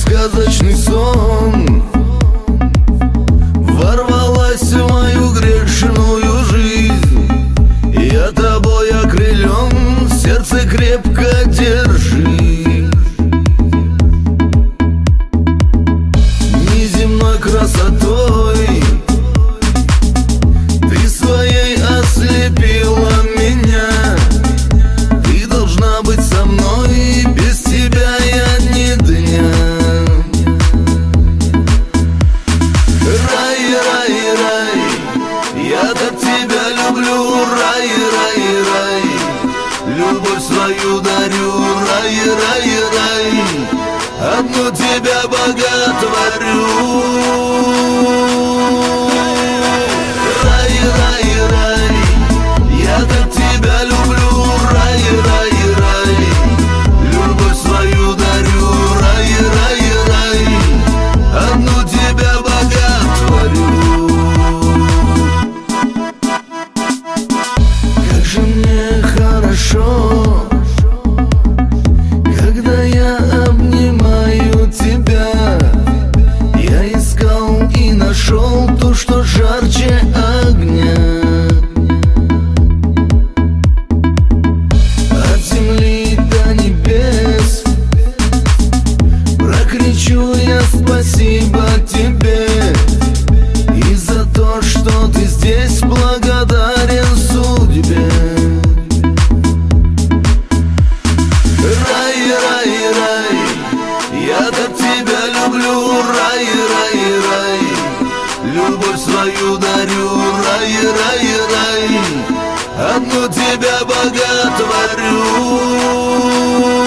сказочный сон ворвалась в мою грешную жизнь. Я тобой окрылен, сердце крепко держи. Неземной красотой ты своей ослепила меня. Ты должна быть со мной, без тебя я ни дня. Рай, рай, рай, я так тебя люблю. Рай, рай, рай, любовь свою дарю. Рай, рай, рай, одну тебя боготворю. Рай, рай, рай, я так тебя люблю. Рай, рай, рай, любовь свою дарю. Рай, рай, рай, одну тебя боготворю. Как же мне хорошо, когда я обнимаю тебя. Я искал и нашел то, что жарче огня. От земли до небес прокричу я спасибо тебе. И за то, что ты здесь, благодарен судьбе. Рай, рай, рай, я так тебя люблю. Рай, рай, рай, любовь свою дарю. Рай, рай, рай, одну тебя боготворю.